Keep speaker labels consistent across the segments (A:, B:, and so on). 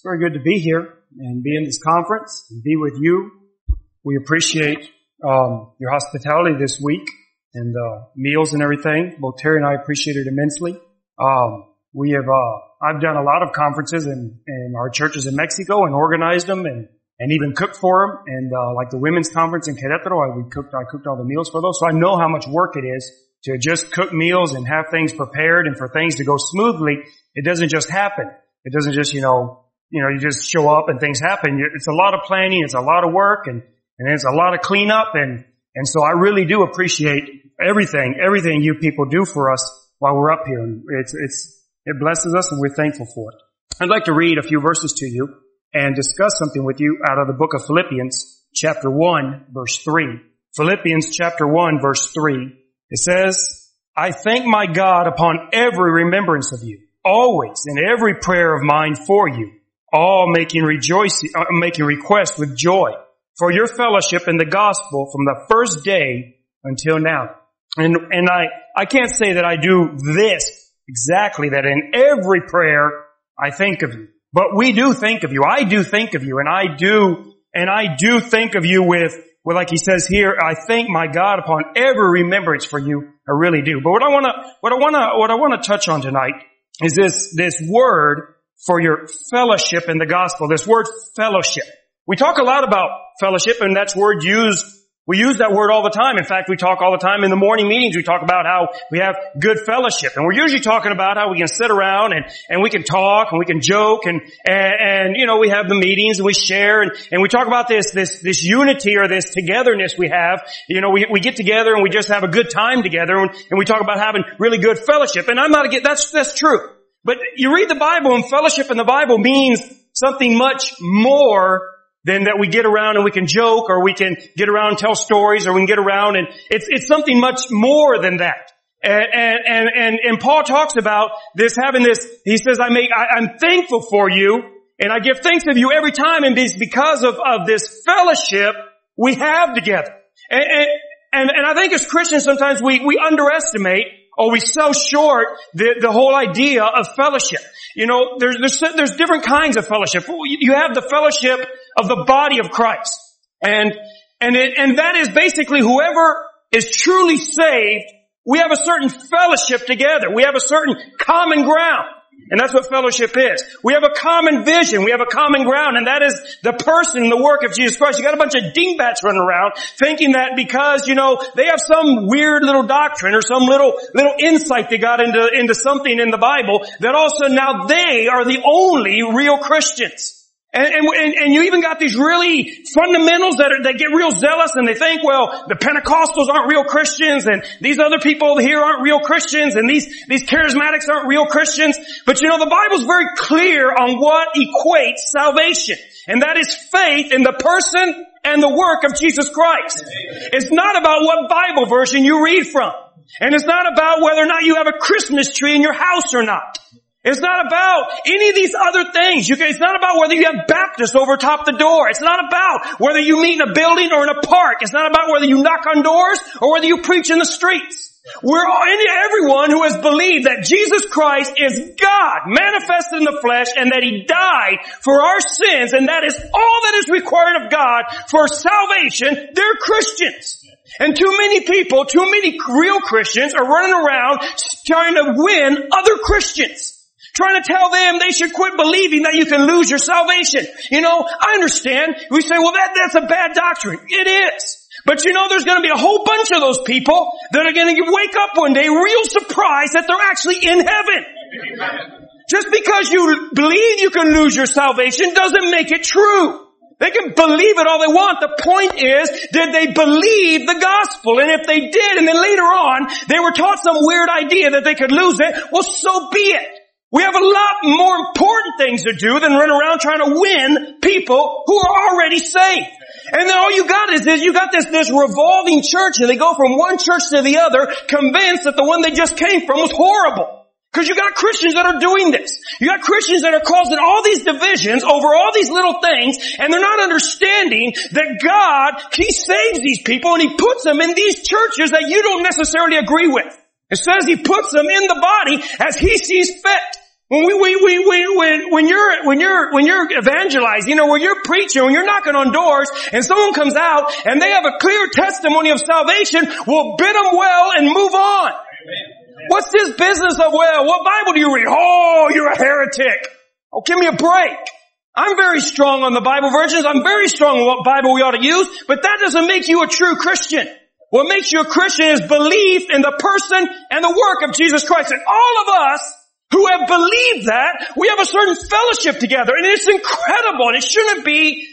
A: very good to be here and be in this conference and be with you. We appreciate your hospitality this week and meals and everything. Both Terry and I appreciate it immensely. I've done a lot of conferences in our churches in Mexico and organized them and even cooked for them. And like the women's conference in Querétaro, I cooked all the meals for those. So I know how much work it is to just cook meals and have things prepared and for things to go smoothly. It doesn't just happen. It doesn't just, you just show up and things happen. It's a lot of planning. It's a lot of work and it's a lot of cleanup. And so I really do appreciate everything you people do for us while we're up here. It blesses us and we're thankful for it. I'd like to read a few verses to you and discuss something with you out of the book of Philippians, chapter 1, verse 3. Philippians chapter 1, verse 3. It says, I thank my God upon every remembrance of you, always in every prayer of mine for you, all making request with joy for your fellowship in the gospel from the first day until now. And I can't say that I do this exactly, that in every prayer I think of you. But we do think of you. I do think of you. And I do think of you with like he says here, I thank my God upon every remembrance for you. I really do. But what I want to touch on tonight is this word for your fellowship in the gospel. This word fellowship. We talk a lot about fellowship, and that's word used. We use that word all the time. In fact, we talk all the time in the morning meetings. We talk about how we have good fellowship. And we're usually talking about how we can sit around and we can talk and we can joke and we have the meetings and we share and we talk about this unity or this togetherness we have. We get together and we just have a good time together and we talk about having really good fellowship. And that's true. But you read the Bible, and fellowship in the Bible means something much more than that we get around and we can joke, or we can get around and tell stories, or we can get around and it's something much more than that. And Paul talks about this, having this, he says, I'm thankful for you and I give thanks of you every time, and it's because of this fellowship we have together. And I think as Christians sometimes we underestimate or we sell short the whole idea of fellowship. There's different kinds of fellowship. You have the fellowship of the body of Christ. And that is basically whoever is truly saved, we have a certain fellowship together. We have a certain common ground. And that's what fellowship is. We have a common vision. We have a common ground, and that is the person and the work of Jesus Christ. You got a bunch of dingbats running around thinking that because, they have some weird little doctrine or some little insight they got into something in the Bible, that also now they are the only real Christians. And you even got these really fundamentals that get real zealous, and they think, well, the Pentecostals aren't real Christians, and these other people here aren't real Christians, and these charismatics aren't real Christians. But the Bible's very clear on what equates salvation, and that is faith in the person and the work of Jesus Christ. It's not about what Bible version you read from, and it's not about whether or not you have a Christmas tree in your house or not. It's not about any of these other things. It's not about whether you have Baptist over top the door. It's not about whether you meet in a building or in a park. It's not about whether you knock on doors or whether you preach in the streets. Everyone who has believed that Jesus Christ is God manifested in the flesh, and that He died for our sins, and that is all that is required of God for salvation, they're Christians. And too many real Christians are running around trying to win other Christians, trying to tell them they should quit believing that you can lose your salvation. I understand. We say, well, that's a bad doctrine. It is. But there's going to be a whole bunch of those people that are going to wake up one day real surprised that they're actually in heaven. Amen. Just because you believe you can lose your salvation doesn't make it true. They can believe it all they want. The point is, did they believe the gospel? And if they did, and then later on they were taught some weird idea that they could lose it, well, so be it. We have a lot more important things to do than run around trying to win people who are already saved. And then all you got is you got this revolving church, and they go from one church to the other, convinced that the one they just came from was horrible. Because you got Christians that are doing this. You got Christians that are causing all these divisions over all these little things, and they're not understanding that God, He saves these people and He puts them in these churches that you don't necessarily agree with. It says He puts them in the body as He sees fit. When you're evangelizing or when you're preaching, when you're knocking on doors and someone comes out and they have a clear testimony of salvation, we'll bid them well and move on. Amen. What's this business of, well, what Bible do you read? Oh, you're a heretic. Oh, give me a break. I'm very strong on the Bible versions. I'm very strong on what Bible we ought to use, but that doesn't make you a true Christian. What makes you a Christian is belief in the person and the work of Jesus Christ. And all of us who have believed that, we have a certain fellowship together, and it's incredible, and it shouldn't be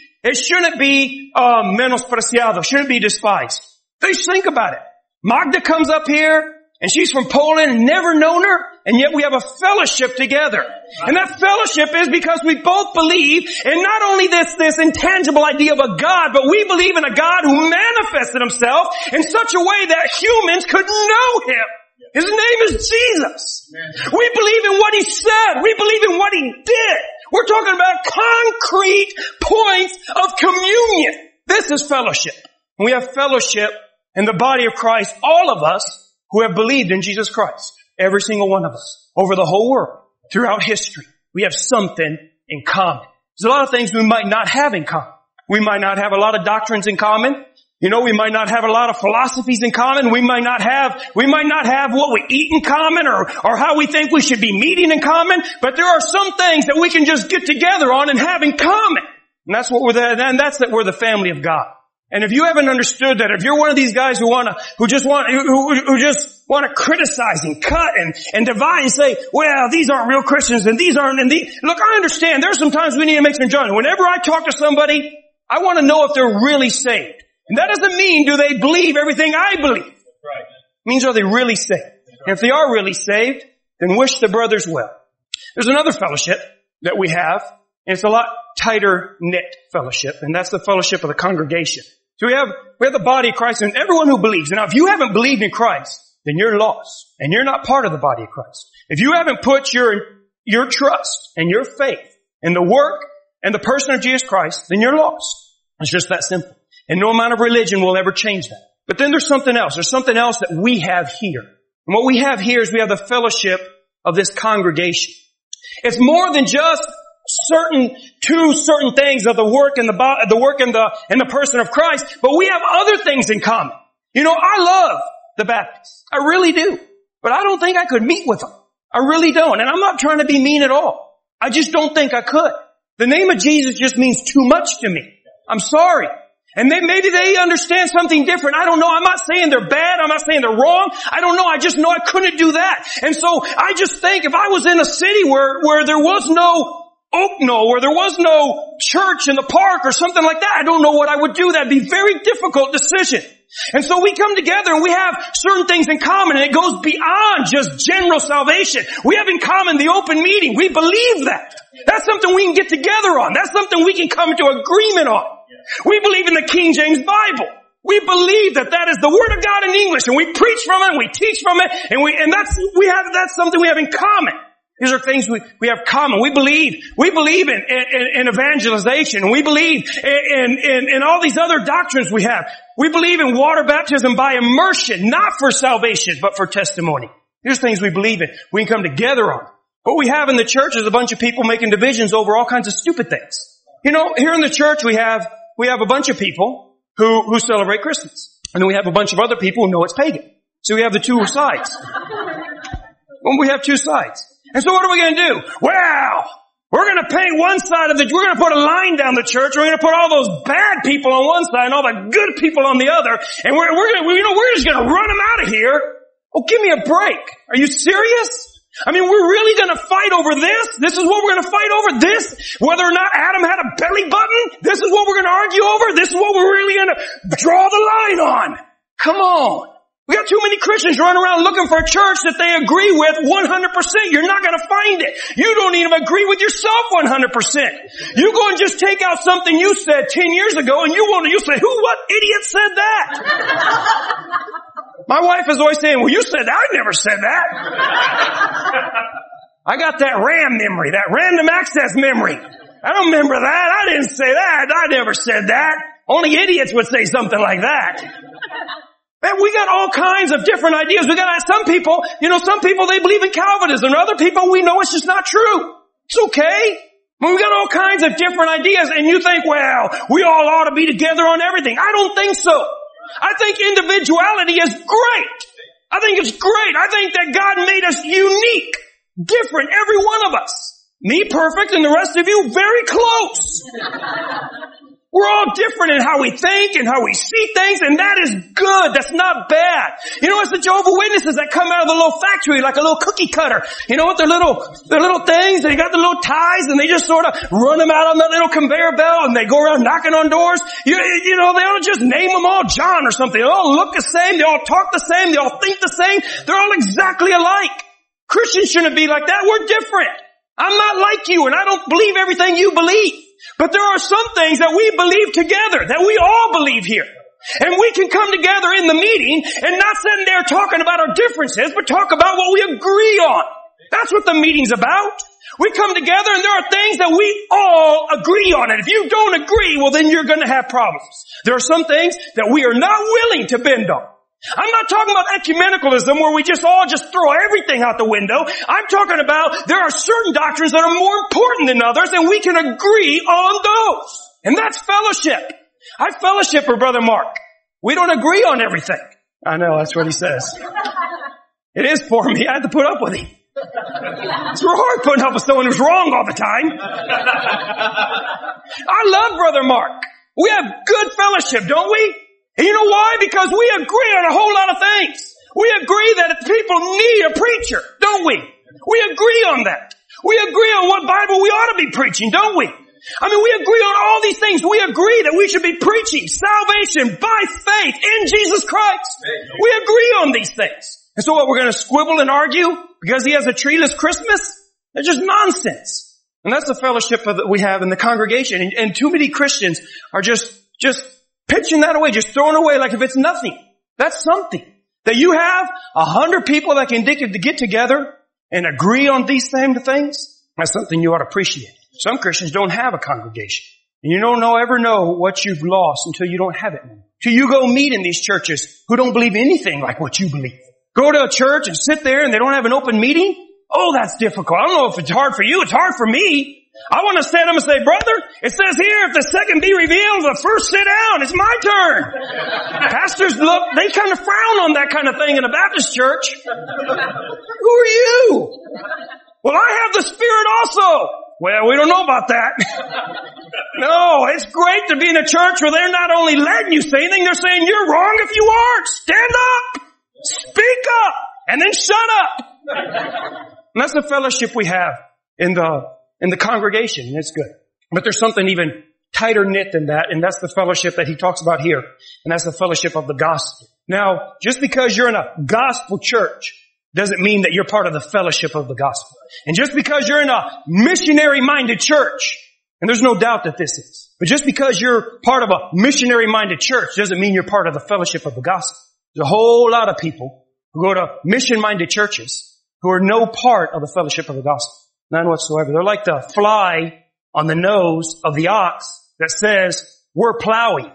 A: menospreciado, shouldn't be despised. Just think about it. Magda comes up here, and she's from Poland, never known her, and yet we have a fellowship together. And that fellowship is because we both believe in not only this intangible idea of a God, but we believe in a God who manifested himself in such a way that humans could know him. His name is Jesus. Amen. We believe in what he said. We believe in what he did. We're talking about concrete points of communion. This is fellowship. We have fellowship in the body of Christ, all of us who have believed in Jesus Christ. Every single one of us. Over the whole world. Throughout history. We have something in common. There's a lot of things we might not have in common. We might not have a lot of doctrines in common. You know, we might not have a lot of philosophies in common. We might not have what we eat in common or how we think we should be meeting in common. But there are some things that we can just get together on and have in common. And that's what we're the family of God. And if you haven't understood that, if you're one of these guys who just want to criticize and cut and divide and say, well, these aren't real Christians and these aren't, look, I understand. There's sometimes we need to make some judgment. Whenever I talk to somebody, I want to know if they're really saved. And that doesn't mean do they believe everything I believe. Right. It means are they really saved? And if they are really saved, then wish the brothers well. There's another fellowship that we have, and it's a lot tighter knit fellowship, and that's the fellowship of the congregation. So we have the body of Christ and everyone who believes. Now if you haven't believed in Christ, then you're lost. And you're not part of the body of Christ. If you haven't put your trust and your faith in the work and the person of Jesus Christ, then you're lost. It's just that simple. And no amount of religion will ever change that. But then there's something else. There's something else that we have here. And what we have here is we have the fellowship of this congregation. It's more than just two certain things of the work and the person of Christ, but we have other things in common. You know, I love the Baptists. I really do. But I don't think I could meet with them. I really don't. And I'm not trying to be mean at all. I just don't think I could. The name of Jesus just means too much to me. I'm sorry. And maybe they understand something different. I don't know. I'm not saying they're bad. I'm not saying they're wrong. I don't know. I just know I couldn't do that. And so I just think if I was in a city where there was no Oakno, where there was no church in the park or something like that, I don't know what I would do. That'd be a very difficult decision. And so we come together and we have certain things in common, and it goes beyond just general salvation. We have in common the open meeting. We believe that. That's something we can get together on. That's something we can come into agreement on. We believe in the King James Bible. We believe that is the Word of God in English, and we preach from it, and we teach from it, and that's something we have in common. These are things we have common. We believe in evangelization. We believe in all these other doctrines we have. We believe in water baptism by immersion, not for salvation, but for testimony. Here's things we believe in. We can come together on. What we have in the church is a bunch of people making divisions over all kinds of stupid things. You know, here in the church we have a bunch of people who celebrate Christmas. And then we have a bunch of other people who know it's pagan. So we have the two sides. Well, we have two sides. And so what are we going to do? Well, we're going to paint one side we're going to put a line down the church. We're going to put all those bad people on one side and all the good people on the other. And we're just going to run them out of here. Oh, give me a break. Are you serious? I mean, we're really going to fight over this? This is what we're going to fight over? This? Whether or not Adam had a belly button? This is what we're going to argue over? This is what we're really going to draw the line on? Come on. We got too many Christians running around looking for a church that they agree with 100%. You're not going to find it. You don't even agree with yourself 100%. You go and just take out something you said 10 years ago and you say, what idiot said that? My wife is always saying, well, you said that. I never said that. I got that RAM memory, that random access memory. I don't remember that. I didn't say that. I never said that. Only idiots would say something like that. Man, we got all kinds of different ideas. We got some people, they believe in Calvinism. Other people, we know it's just not true. It's okay. We got all kinds of different ideas, and you think, well, we all ought to be together on everything. I don't think so. I think individuality is great. I think it's great. I think that God made us unique, different, every one of us. Me perfect and the rest of you very close. We're all different in how we think and how we see things, and that is good. That's not bad. It's the Jehovah's Witnesses that come out of the little factory like a little cookie cutter. You know what? Their little things, they got the little ties, and they just sort of run them out on that little conveyor belt, and they go around knocking on doors. They ought to just name them all John or something. They all look the same. They all talk the same. They all think the same. They're all exactly alike. Christians shouldn't be like that. We're different. I'm not like you, and I don't believe everything you believe. But there are some things that we believe together, that we all believe here. And we can come together in the meeting and not sitting there talking about our differences, but talk about what we agree on. That's what the meeting's about. We come together and there are things that we all agree on. And if you don't agree, well then you're going to have problems. There are some things that we are not willing to bend on. I'm not talking about ecumenicalism where we all throw everything out the window. I'm talking about there are certain doctrines that are more important than others, and we can agree on those. And that's fellowship. I fellowship with Brother Mark. We don't agree on everything. I know, that's what he says. It is for me. I have to put up with him. It's real hard putting up with someone who's wrong all the time. I love Brother Mark. We have good fellowship, don't we? And you know why? Because we agree on a whole lot of things. We agree that people need a preacher, don't we? We agree on that. We agree on what Bible we ought to be preaching, don't we? We agree on all these things. We agree that we should be preaching salvation by faith in Jesus Christ. We agree on these things. And so what, we're going to squibble and argue because he has a treeless Christmas? That's just nonsense. And that's the fellowship that we have in the congregation. And too many Christians are just pitching that away, just throwing away like if it's nothing. That's something. That you have 100 people that can get together and agree on these same things. That's something you ought to appreciate. Some Christians don't have a congregation. And you don't ever know what you've lost until you don't have it anymore. Till you go meet in these churches who don't believe anything like what you believe. Go to a church and sit there and they don't have an open meeting. Oh, that's difficult. I don't know if it's hard for you. It's hard for me. I want to stand up and say, brother, it says here, if the second be revealed, the first sit down. It's my turn. Pastors they kind of frown on that kind of thing in a Baptist church. Who are you? Well, I have the Spirit also. Well, we don't know about that. No, it's great to be in a church where they're not only letting you say anything, they're saying you're wrong if you aren't. Stand up. Speak up. And then shut up. And that's the fellowship we have in the congregation, and it's good. But there's something even tighter knit than that, and that's the fellowship that he talks about here. And that's the fellowship of the gospel. Now, just because you're in a gospel church doesn't mean that you're part of the fellowship of the gospel. And just because you're in a missionary-minded church, and there's no doubt that this is, but just because you're part of a missionary-minded church doesn't mean you're part of the fellowship of the gospel. There's a whole lot of people who go to mission-minded churches who are no part of the fellowship of the gospel. None whatsoever. They're like the fly on the nose of the ox that says, we're plowing.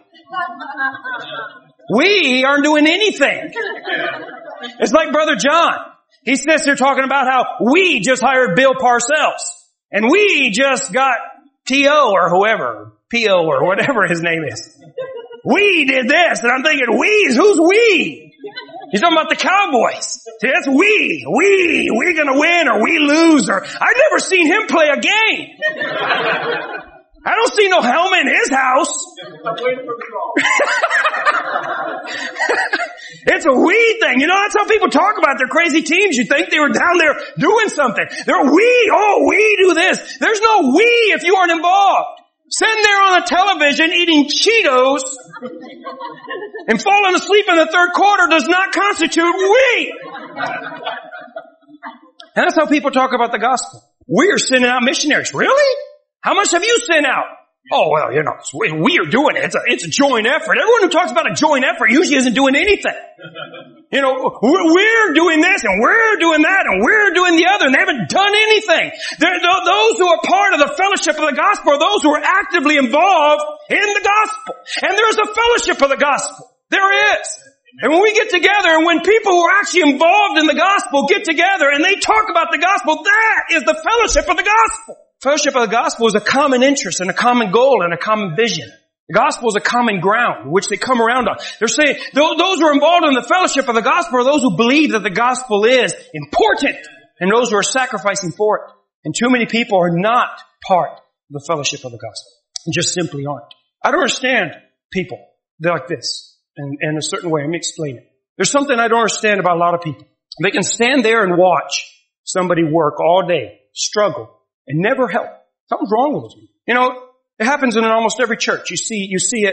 A: We aren't doing anything. It's like Brother John. He sits there talking about how we just hired Bill Parcells. And we just got T.O. or whoever, P.O. or whatever his name is. We did this. And I'm thinking, who's we? He's talking about the Cowboys. See, that's we. We're gonna win or we lose or, I've never seen him play a game. I don't see no helmet in his house. It's a we thing. That's how people talk about their crazy teams. You think they were down there doing something. We do this. There's no we if you aren't involved. Sitting there on the television eating Cheetos and falling asleep in the third quarter does not constitute we. And that's how people talk about the gospel. We are sending out missionaries. Really? How much have you sent out? Oh, well, we are doing it. It's a joint effort. Everyone who talks about a joint effort usually isn't doing anything. We're doing this and we're doing that and we're doing the other and they haven't done anything. Those who are part of the fellowship of the gospel are those who are actively involved in the gospel. And there's a fellowship of the gospel. There is. And when we get together and when people who are actually involved in the gospel get together and they talk about the gospel, that is the fellowship of the gospel. Fellowship of the gospel is a common interest and a common goal and a common vision. The gospel is a common ground which they come around on. They're saying those who are involved in the fellowship of the gospel are those who believe that the gospel is important and those who are sacrificing for it. And too many people are not part of the fellowship of the gospel. And just simply aren't. I don't understand people. They're like this. In a certain way. Let me explain it. There's something I don't understand about a lot of people. They can stand there and watch somebody work all day, struggle, and never help. Something's wrong with those people. You know, it happens in almost every church. You see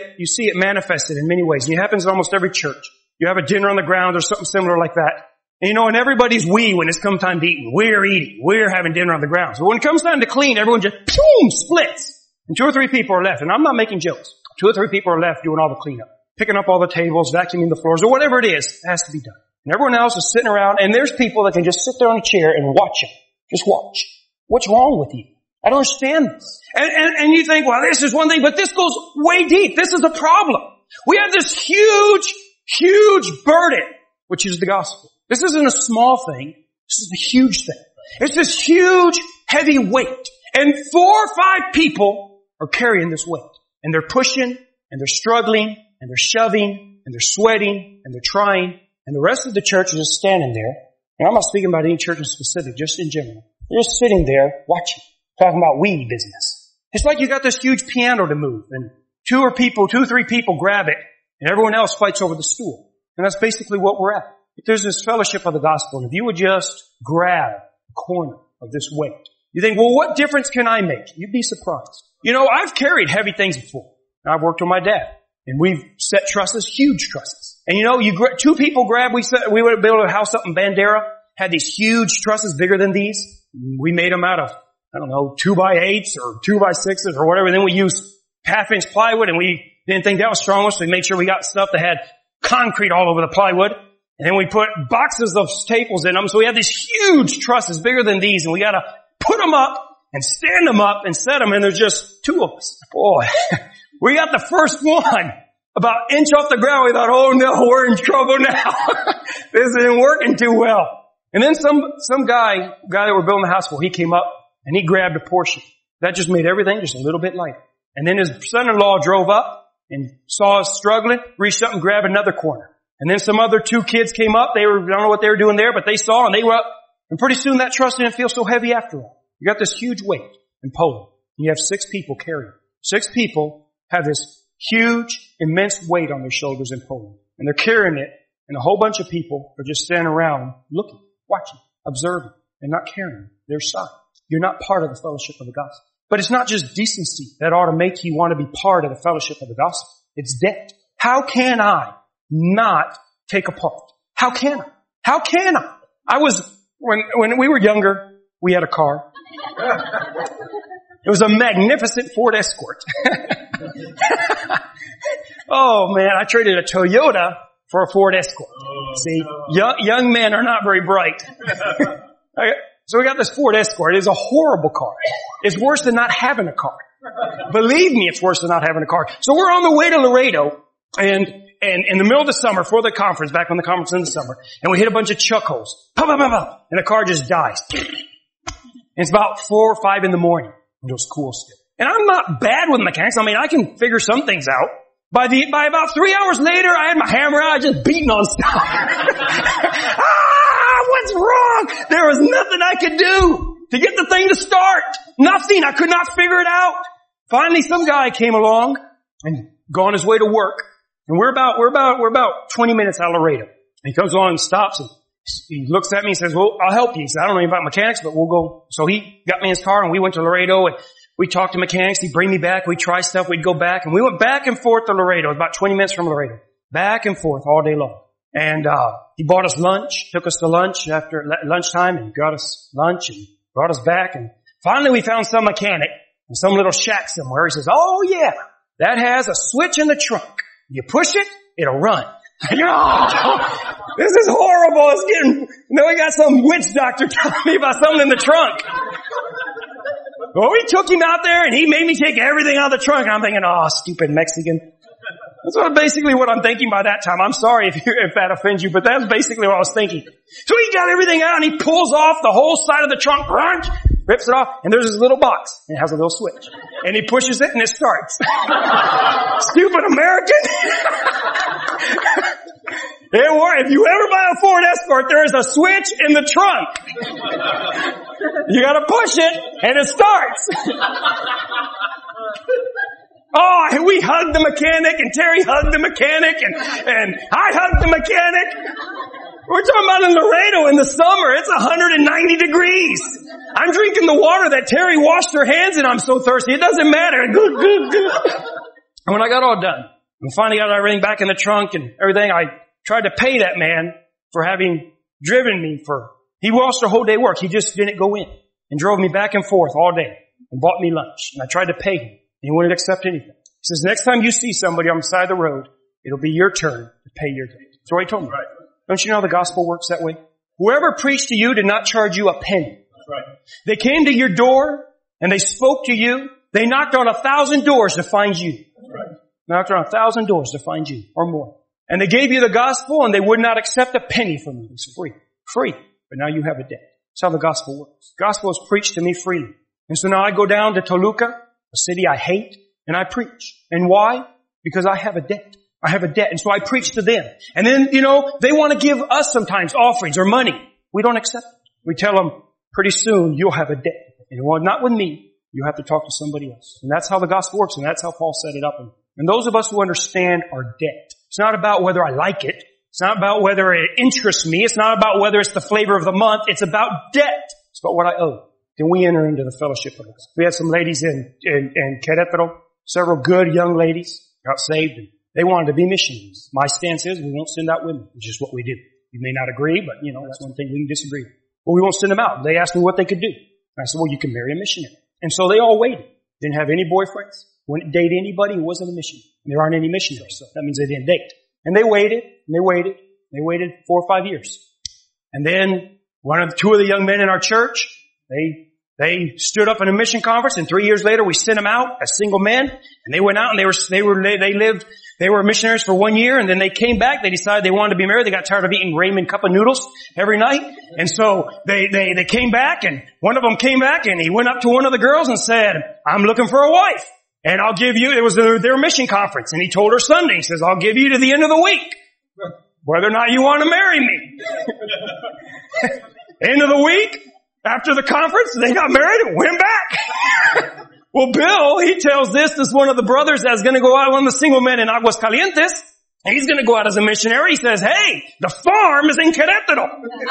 A: it manifested in many ways. And it happens in almost every church. You have a dinner on the ground or something similar like that. And you know, and everybody's when it's come time to eat. We're eating. We're having dinner on the ground. So when it comes time to clean, everyone just, boom, splits. And 2 or 3 people are left. And I'm not making jokes. 2 or 3 people are left doing all the cleanup. Picking up all the tables, vacuuming the floors, or whatever it is, it has to be done. And everyone else is sitting around, and there's people that can just sit there on a chair and watch them. Just watch. What's wrong with you? I don't understand this. And you think, well, this is one thing, but this goes way deep. This is a problem. We have this huge, huge burden, which is the gospel. This isn't a small thing. This is a huge thing. It's this huge, heavy weight. And 4 or 5 people are carrying this weight. And they're pushing, and they're struggling, and they're shoving, and they're sweating, and they're trying, and the rest of the church is just standing there. And I'm not speaking about any church in specific, just in general. They're just sitting there watching, talking about weedy business. It's like you got this huge piano to move, and 2 or 3 people grab it, and everyone else fights over the stool. And that's basically what we're at. If there's this fellowship of the gospel, and if you would just grab a corner of this weight, you think, well, what difference can I make? You'd be surprised. You know, I've carried heavy things before. I've worked with my dad. And we've set trusses, huge trusses. And you know, 2 people grab, we would be able to house up in Bandera, had these huge trusses bigger than these. We made them out of, 2x8s or 2x6s or whatever. Then we used 1/2 inch plywood, and we didn't think that was strong enough, so we made sure we got stuff that had concrete all over the plywood. And then we put boxes of staples in them. So we had these huge trusses bigger than these, and we gotta put them up and stand them up and set them, and there's just 2 of us. Boy. We got the first one about inch off the ground. We thought, oh no, we're in trouble now. This isn't working too well. And then some guy that we're building the house for, he came up and he grabbed a portion. That just made everything just a little bit lighter. And then his son-in-law drove up and saw us struggling, reached up and grabbed another corner. And then some other 2 kids came up. I don't know what they were doing there, but they saw and they were up. And pretty soon that truss didn't feel so heavy after all. You got this huge weight in Poland. You have 6 people carrying it. 6 people have this huge, immense weight on their shoulders in Poland. And they're carrying it, and a whole bunch of people are just standing around looking, watching, observing, and not carrying their side. You're not part of the fellowship of the gospel. But it's not just decency that ought to make you want to be part of the fellowship of the gospel. It's debt. How can I not take a part? How can I? How can I? When we were younger, we had a car. It was a magnificent Ford Escort. Oh man, I traded a Toyota for a Ford Escort. See, young men are not very bright. So we got this Ford Escort. It's a horrible car. It's worse than not having a car. Believe me, it's worse than not having a car. So we're on the way to Laredo, and in the middle of the summer, for the conference, back on the conference in the summer, and we hit a bunch of chuck holes. Pop, pop, pop, pop, and the car just dies. And it's about 4 or 5 in the morning. It was cool still. And I'm not bad with mechanics. I mean, I can figure some things out. By about 3 hours later, I had my hammer out, just beating on stuff. What's wrong? There was nothing I could do to get the thing to start. Nothing. I could not figure it out. Finally, some guy came along and gone his way to work. And we're about 20 minutes out of Laredo. And he comes along and stops and he looks at me and says, well, I'll help you. He said, I don't know anything about mechanics, but we'll go. So he got me in his car and we went to Laredo and we talked to mechanics. He'd bring me back. We'd try stuff. We'd go back. And we went back and forth to Laredo. It was about 20 minutes from Laredo. Back and forth all day long. And he bought us lunch, took us to lunch after lunchtime and got us lunch and brought us back. And finally we found some mechanic in some little shack somewhere. He says, oh yeah, that has a switch in the trunk. You push it, it'll run. Oh, this is horrible. It's getting, we got some witch doctor telling me about something in the trunk. Well, we took him out there and he made me take everything out of the trunk. And I'm thinking, oh, stupid Mexican. That's basically what I'm thinking by that time. I'm sorry if that offends you, but that's basically what I was thinking. So he got everything out and he pulls off the whole side of the trunk, rips it off, and there's this little box. And it has a little switch. And he pushes it and it starts. Stupid American. If you ever buy a Ford Escort, there is a switch in the trunk. You gotta push it and it starts. Oh, and we hugged the mechanic, and Terry hugged the mechanic, and I hugged the mechanic. We're talking about in Laredo in the summer. It's 190 degrees. I'm drinking the water that Terry washed her hands in. I'm so thirsty. It doesn't matter. And when I got all done, and finally got everything back in the trunk and everything, I tried to pay that man for having driven me he lost a whole day work. He just didn't go in and drove me back and forth all day and bought me lunch. And I tried to pay him. He wouldn't accept anything. He says, next time you see somebody on the side of the road, it'll be your turn to pay your debt. That's what he told me. Right. Don't you know the gospel works that way? Whoever preached to you did not charge you a penny. That's right. They came to your door and they spoke to you. They knocked on 1,000 doors to find you. That's right. Knocked on 1,000 doors to find you or more. And they gave you the gospel and they would not accept a penny from you. It's free. Free. But now you have a debt. That's how the gospel works. The gospel is preached to me freely. And so now I go down to Toluca, a city I hate, and I preach. And why? Because I have a debt. I have a debt. And so I preach to them. And then, they want to give us sometimes offerings or money. We don't accept it. We tell them, pretty soon you'll have a debt. And well, not with me. You have to talk to somebody else. And that's how the gospel works. And that's how Paul set it up. And those of us who understand our debt, it's not about whether I like it. It's not about whether it interests me. It's not about whether it's the flavor of the month. It's about debt. It's about what I owe. Then we enter into the fellowship of us. We had some ladies in Querétaro, several good young ladies got saved, and they wanted to be missionaries. My stance is we won't send out women, which is what we do. You may not agree, but that's one thing we can disagree. But we won't send them out. They asked me what they could do. And I said, well, you can marry a missionary. And so they all waited. Didn't have any boyfriends. Wouldn't date anybody who wasn't a missionary. And there aren't any missionaries, so that means they didn't date. And they waited, and they waited. They waited 4 or 5 years. And then two of the young men in our church, they stood up in a mission conference, and 3 years later we sent them out as single men, and they went out and they were missionaries for 1 year, and then they came back. They decided they wanted to be married. They got tired of eating ramen cup of noodles every night, and so they came back, and one of them came back and he went up to one of the girls and said, I'm looking for a wife, and I'll give you, it was their mission conference, and he told her Sunday, he says, I'll give you to the end of the week, whether or not you want to marry me. End of the week, after the conference, they got married and went back. Well, Bill, he tells this one of the brothers that's going to go out, one of the single men in Aguascalientes, and he's going to go out as a missionary. He says, hey, the farm is in Querétaro.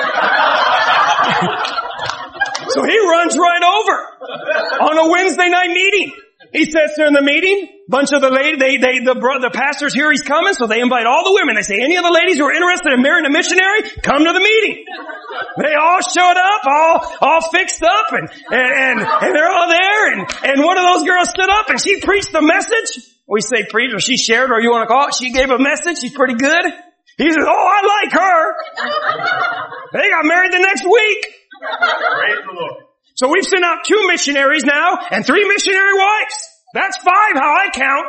A: So he runs right over on a Wednesday night meeting. He sits there in the meeting, bunch of the ladies, the pastors hear he's coming, so they invite all the women. They say, any of the ladies who are interested in marrying a missionary, come to the meeting. They all showed up, all fixed up, and they're all there, and one of those girls stood up and she preached the message. We say preach, or she shared, or you want to call it. She gave a message. She's pretty good. He says, oh, I like her. They got married the next week. Praise the Lord. So we've sent out 2 missionaries now and 3 missionary wives. That's 5 how I count.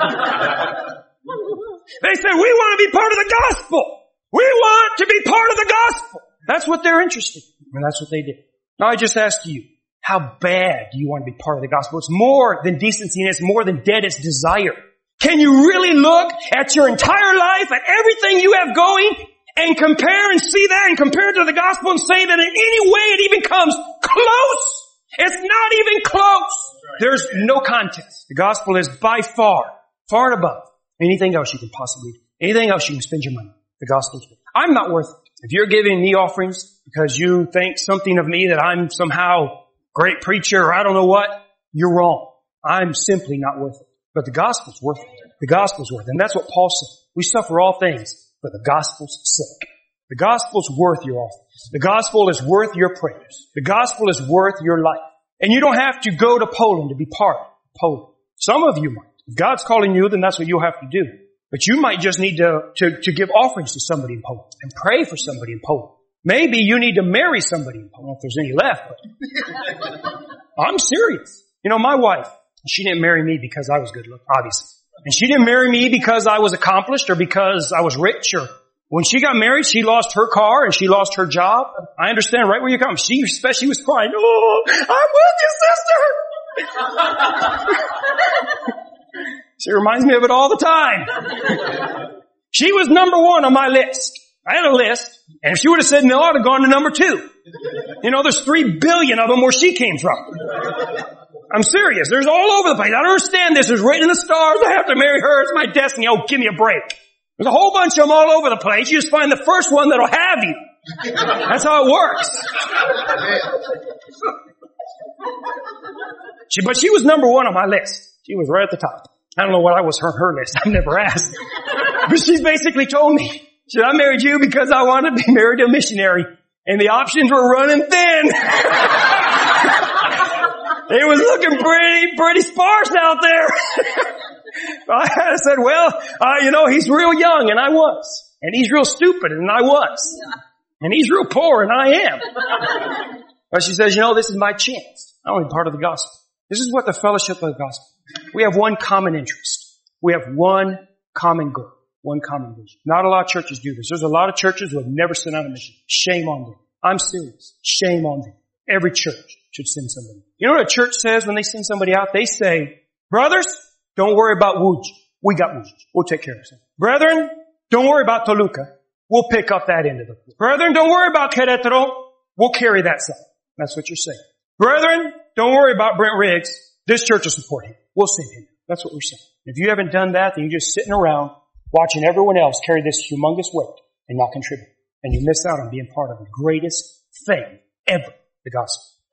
A: They said, we want to be part of the gospel. We want to be part of the gospel. That's what they're interested in. And that's what they did. Now I just ask you, how bad do you want to be part of the gospel? It's more than decency and it's more than dead, it's desire. Can you really look at your entire life, at everything you have going, and compare and see that and compare it to the gospel and say that in any way it even comes close? It's not even close. There's no contest. The gospel is by far and above anything else you can possibly do. Anything else you can spend your money. The gospel's worth. I'm not worth it. If you're giving me offerings because you think something of me that I'm somehow great preacher or I don't know what, you're wrong. I'm simply not worth it. But the gospel's worth it. The gospel's worth it. And that's what Paul said. We suffer all things for the gospel's sake. The gospel's worth your offerings. The gospel is worth your prayers. The gospel is worth your life. And you don't have to go to Poland to be part of Poland. Some of you might. If God's calling you, then that's what you'll have to do. But you might just need to give offerings to somebody in Poland and pray for somebody in Poland. Maybe you need to marry somebody in Poland, if there's any left. But I'm serious. My wife, she didn't marry me because I was good looking, obviously. And she didn't marry me because I was accomplished or because I was rich. Or when she got married, she lost her car and she lost her job. I understand right where you're coming. She especially was crying, "Oh, I'm with you, sister." She reminds me of it all the time. She was number one on my list. I had a list, and if she would have said no, I'd have gone to number 2. You know, there's 3 billion of them where she came from. I'm serious. There's all over the place. I don't understand this. There's written in the stars. I have to marry her. It's my destiny. Oh, give me a break. There's a whole bunch of them all over the place. You just find the first one that'll have you. That's how it works. But she was number 1 on my list. She was right at the top. I don't know what I was her list. I've never asked. But she's basically told me, she said, I married you because I wanted to be married to a missionary. And the options were running thin. It was looking pretty sparse out there. I said, well, he's real young, and I was. And he's real stupid, and I was. And he's real poor, and I am. But she says, this is my chance. I want to be part of the gospel. This is what the fellowship of the gospel. We have one common interest. We have one common goal. One common vision. Not a lot of churches do this. There's a lot of churches who have never sent out a mission. Shame on them. I'm serious. Shame on them. Every church should send somebody. You know what a church says when they send somebody out? They say, brothers, don't worry about Wuj. We got Wuj. We'll take care of it. Brethren, don't worry about Toluca. We'll pick up that end of it. Brethren, don't worry about Querétaro. We'll carry that side. That's what you're saying. Brethren, don't worry about Brent Riggs. This church will support him. We'll send him. That's what we're saying. If you haven't done that, then you're just sitting around watching everyone else carry this humongous weight and not contribute. And you miss out on being part of the greatest thing ever, the gospel.